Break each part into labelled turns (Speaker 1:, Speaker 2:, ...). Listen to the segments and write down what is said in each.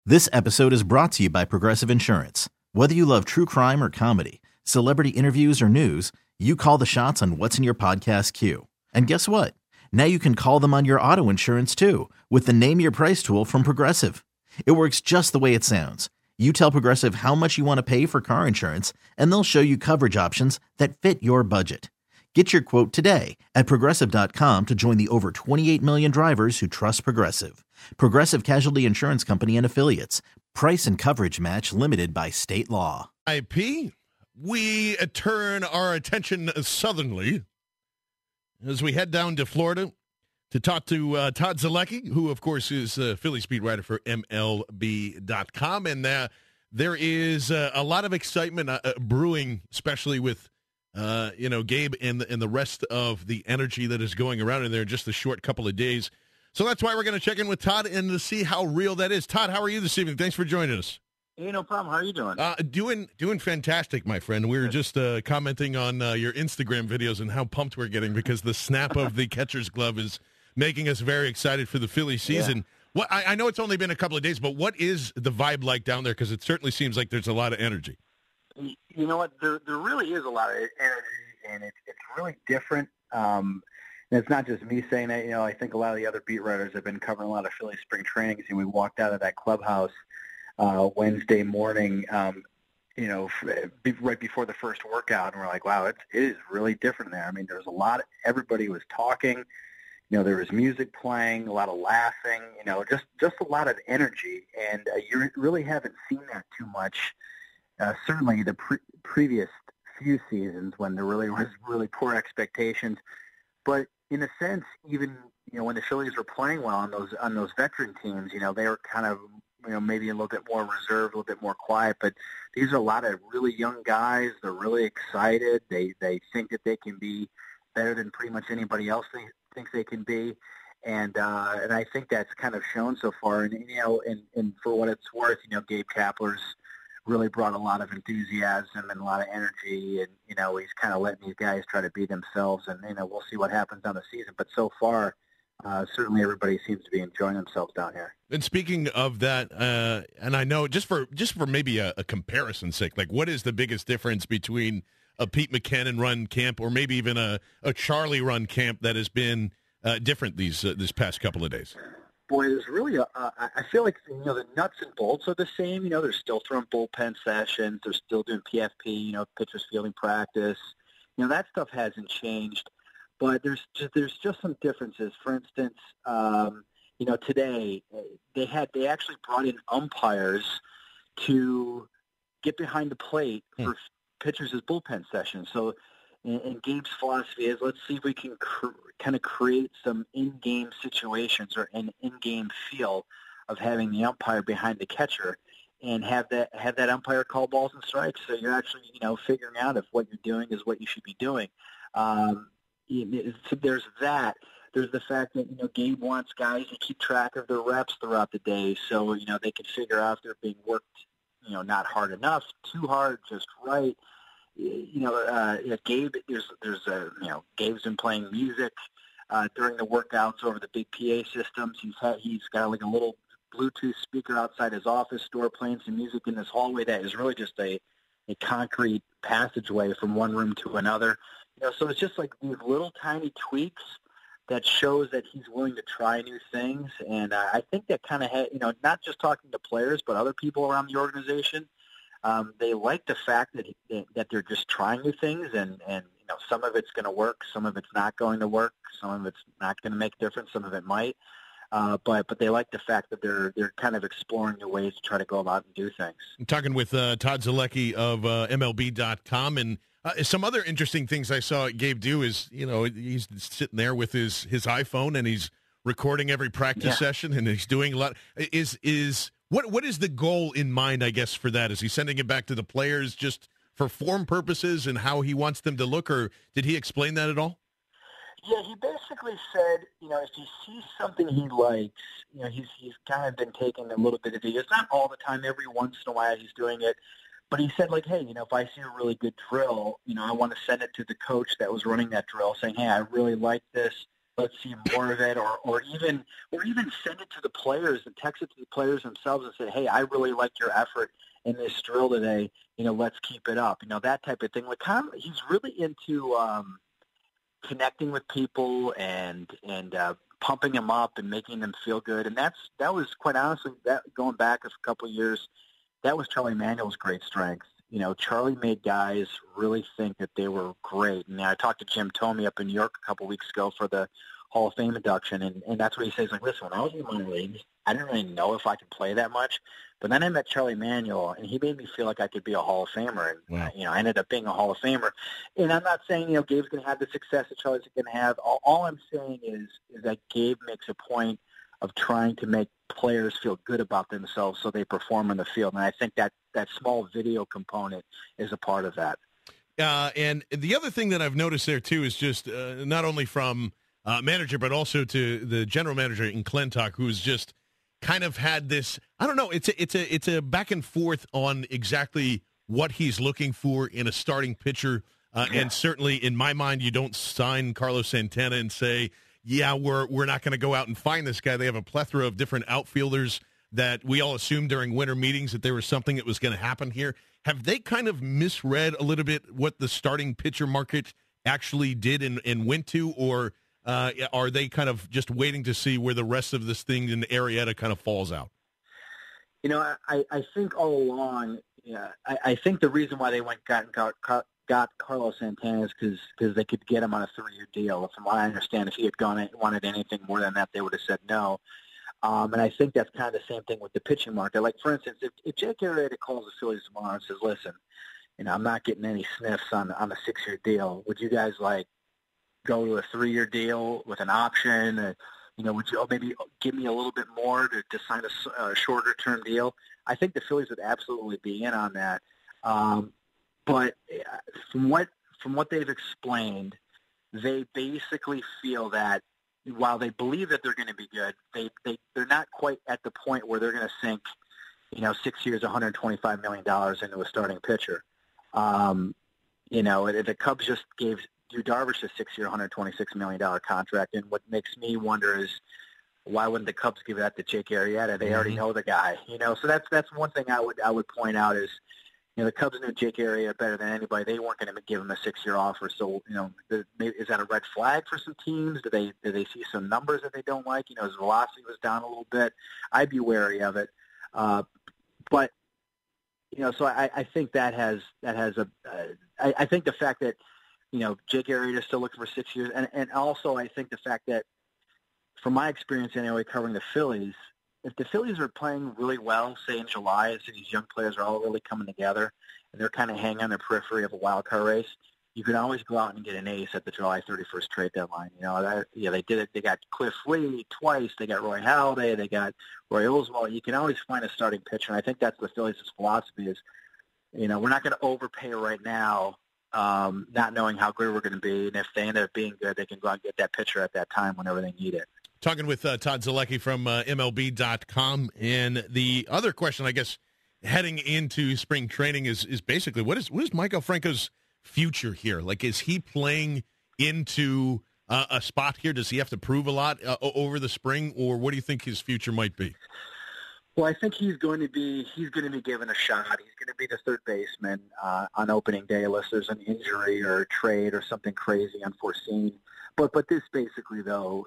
Speaker 1: This episode is brought to you by Progressive Insurance. Whether you love true crime or comedy, celebrity interviews or news, you call the shots on what's in your podcast queue. And guess what? Now you can call them on your auto insurance too with the Name Your Price tool from Progressive. It works just the way it sounds. You tell Progressive how much you want to pay for car insurance, and they'll show you coverage options that fit your budget. Get your quote today at Progressive.com to join the over 28 million drivers who trust Progressive. Progressive Casualty Insurance Company and Affiliates. Price and coverage match limited by state law.
Speaker 2: IP, we turn our attention southernly as we head down to Florida to talk to Todd Zolecki, who, of course, is Phillies beat writer for MLB.com. And there is a lot of excitement brewing, especially with Gabe and the rest of the energy that is going around in there in just a short couple of days. So that's why we're going to check in with Todd and to see how real that is. Todd, how are you this evening? Thanks for joining us.
Speaker 3: Hey, no problem. How are you doing?
Speaker 2: Doing fantastic, my friend. We were just commenting on your Instagram videos and how pumped we're getting because the snap of the catcher's glove is making us very excited for the Philly season. Yeah. I know it's only been a couple of days, but what is the vibe like down there? Because it certainly seems like there's a lot of energy.
Speaker 3: You know what? There really is a lot of energy, and it's really different. And it's not just me saying that. I think a lot of the other beat writers have been covering a lot of Philly spring trainings, and we walked out of that clubhouse Wednesday morning, right before the first workout, and we're like, wow, it is really different there. I mean, there's a lot. Everybody was talking. There was music playing, a lot of laughing. Just a lot of energy, and you really haven't seen that too much. Certainly, the previous few seasons when there really was really poor expectations, but in a sense, even when the Phillies were playing well on those veteran teams, they were kind of maybe a little bit more reserved, a little bit more quiet. But these are a lot of really young guys. They're really excited. They think that they can be better than pretty much anybody else thinks they can be, and I think that's kind of shown so far. And for what it's worth, Gabe Kapler's really brought a lot of enthusiasm and a lot of energy, and he's kind of letting these guys try to be themselves, and we'll see what happens on the season. But so far, certainly everybody seems to be enjoying themselves down here.
Speaker 2: And speaking of that, and I know just for maybe a comparison's sake, like what is the biggest difference between a Pete Mackanin run camp or maybe even a Charlie run camp that has been different this past couple of days?
Speaker 3: Boy, there's really I feel like the nuts and bolts are the same. They're still throwing bullpen sessions. They're still doing PFP. Pitchers fielding practice. That stuff hasn't changed. But there's just some differences. For instance, today they actually brought in umpires to get behind the plate for pitchers' bullpen sessions. So, and Gabe's philosophy is let's see if we can kind of create some in-game situations or an in-game feel of having the umpire behind the catcher and have that umpire call balls and strikes. So you're actually figuring out if what you're doing is what you should be doing. So there's that. There's the fact that Gabe wants guys to keep track of their reps throughout the day, so they can figure out if they're being worked, not hard enough, too hard, just right. Gabe, Gabe's been playing music during the workouts over the big PA systems. He's got like a little Bluetooth speaker outside his office door playing some music in this hallway that is really just a concrete passageway from one room to another. So it's just like these little tiny tweaks that shows that he's willing to try new things. And I think that kind of not just talking to players, but other people around the organization, they like the fact that they're just trying new things, and some of it's going to work, some of it's not going to work, some of it's not going to make a difference, some of it might. But they like the fact that they're kind of exploring new ways to try to go about and do things.
Speaker 2: I'm talking with Todd Zolecki of MLB.com, and some other interesting things I saw Gabe do is, he's sitting there with his iPhone and he's recording every practice session, and he's doing a lot. What is the goal in mind, I guess, for that? Is he sending it back to the players just for form purposes and how he wants them to look, or did he explain that at all?
Speaker 3: Yeah, he basically said, if he sees something he likes, he's kind of been taking a little bit of videos, not all the time, every once in a while he's doing it, but he said, hey, if I see a really good drill, I want to send it to the coach that was running that drill saying, hey, I really like this. let's see more of it, or even send it to the players and text it to the players themselves and say, hey, I really liked your effort in this drill today. Let's keep it up. That type of thing. Like he's really into connecting with people and pumping them up and making them feel good. And that was quite honestly, that going back a couple of years, that was Charlie Manuel's great strength. Charlie made guys really think that they were great. And I talked to Jim Thome up in New York a couple of weeks ago for the Hall of Fame induction, and that's what he says. Like, listen, when I was in minor leagues, I didn't really know if I could play that much. But then I met Charlie Manuel, and he made me feel like I could be a Hall of Famer. And,
Speaker 2: wow.
Speaker 3: I ended up being a Hall of Famer. And I'm not saying, Gabe's going to have the success that Charlie's going to have. All I'm saying is that Gabe makes a point of trying to make players feel good about themselves so they perform in the field. And I think that small video component is a part of that.
Speaker 2: And the other thing that I've noticed there, too, is just not only from manager, but also to the general manager in Clintock, who's just kind of had this, I don't know, it's a back and forth on exactly what he's looking for in a starting pitcher. And certainly in my mind, you don't sign Carlos Santana and say, yeah, we're not going to go out and find this guy. They have a plethora of different outfielders that we all assumed during winter meetings that there was something that was going to happen here. Have they kind of misread a little bit what the starting pitcher market actually did and went to, or are they kind of just waiting to see where the rest of this thing in Arrieta kind of falls out?
Speaker 3: I think all along, I think the reason why they got Carlos Santana is because they could get him on a 3-year deal. From what I understand, if he had wanted anything more than that, they would have said no. And I think that's kind of the same thing with the pitching market. Like, for instance, if Jake Arrieta calls the Phillies tomorrow and says, listen, I'm not getting any sniffs on a 6-year deal, would you guys, go to a 3-year deal with an option? Would you maybe give me a little bit more to sign a shorter-term deal? I think the Phillies would absolutely be in on that. But from what they've explained, they basically feel that while they believe that they're going to be good, they're not quite at the point where they're going to sink, 6 years, $125 million into a starting pitcher. The Cubs just gave Yu Darvish a 6-year, $126 million contract, and what makes me wonder is why wouldn't the Cubs give that to Jake Arrieta? They already know the guy, So that's one thing I would point out is, the Cubs knew Jake Arrieta better than anybody. They weren't going to give him a 6-year offer. So, is that a red flag for some teams? Do they see some numbers that they don't like? His velocity was down a little bit. I'd be wary of it. But so I think that has I think the fact that Jake Arrieta is still looking for 6 years, and also I think the fact that, from my experience anyway, covering the Phillies, if the Phillies are playing really well, say in July, so these young players are all really coming together, and they're kind of hanging on the periphery of a wild card race, you can always go out and get an ace at the July 31st trade deadline. They did it. They got Cliff Lee twice. They got Roy Halladay. They got Roy Oswalt. You can always find a starting pitcher, and I think that's the Phillies' philosophy is, we're not going to overpay right now, not knowing how good we're going to be, and if they end up being good, they can go out and get that pitcher at that time whenever they need it.
Speaker 2: Talking with Todd Zolecki from MLB.com. And the other question, I guess, heading into spring training is basically what is Maikel Franco's future here? Like, is he playing into a spot here? Does he have to prove a lot over the spring, or what do you think his future might be?
Speaker 3: Well, I think he's going to be given a shot. He's going to be the third baseman on opening day unless there's an injury or a trade or something crazy unforeseen. But this basically, though,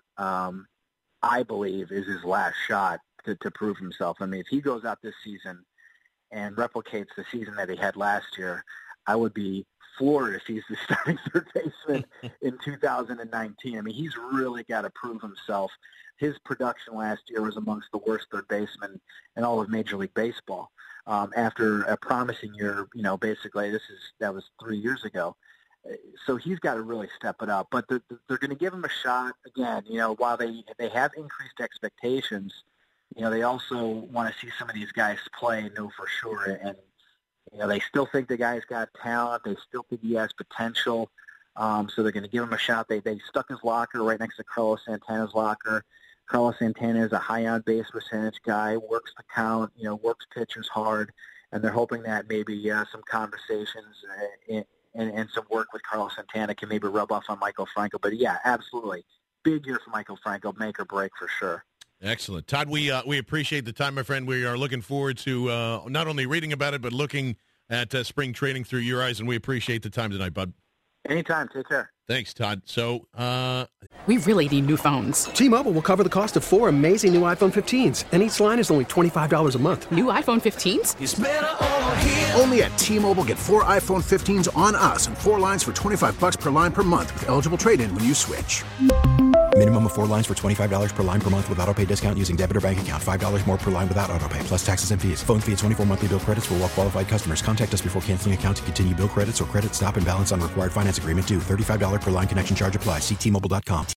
Speaker 3: I believe is his last shot to prove himself. I mean, if he goes out this season and replicates the season that he had last year, I would be floored if he's the starting third baseman in 2019. I mean, he's really got to prove himself. His production last year was amongst the worst third basemen in all of Major League Baseball. After a promising year, basically that was 3 years ago. So he's got to really step it up. But they're going to give him a shot again. While they have increased expectations, they also want to see some of these guys play and know for sure. And they still think the guy's got talent. They still think he has potential. So they're going to give him a shot. They stuck his locker right next to Carlos Santana's locker. Carlos Santana is a high on-base percentage guy, works the count, works pitchers hard, and they're hoping that maybe some conversations and some work with Carlos Santana can maybe rub off on Maikel Franco. But, yeah, absolutely. big year for Michael Franco, make or break for sure.
Speaker 2: Excellent. Todd, we appreciate the time, my friend. We are looking forward to not only reading about it, but looking at spring training through your eyes, and we appreciate the time tonight, bud.
Speaker 3: Anytime. Take care.
Speaker 2: Thanks, Todd. So,
Speaker 4: we really need new phones.
Speaker 5: T-Mobile will cover the cost of 4 amazing new iPhone 15s, and each line is only $25 a month.
Speaker 4: New iPhone 15s?
Speaker 6: It's better over here. Only at T-Mobile, get 4 iPhone 15s on us and 4 lines for $25 per line per month with eligible trade-in when you switch.
Speaker 7: Minimum of 4 lines for $25 per line per month with autopay discount using debit or bank account. $5 more per line without autopay, plus taxes and fees. Phone fee at 24 monthly bill credits for well-qualified customers. Contact us before canceling account to continue bill credits or credit stop and balance on required finance agreement due. $35 per line connection charge applies. See T-Mobile.com.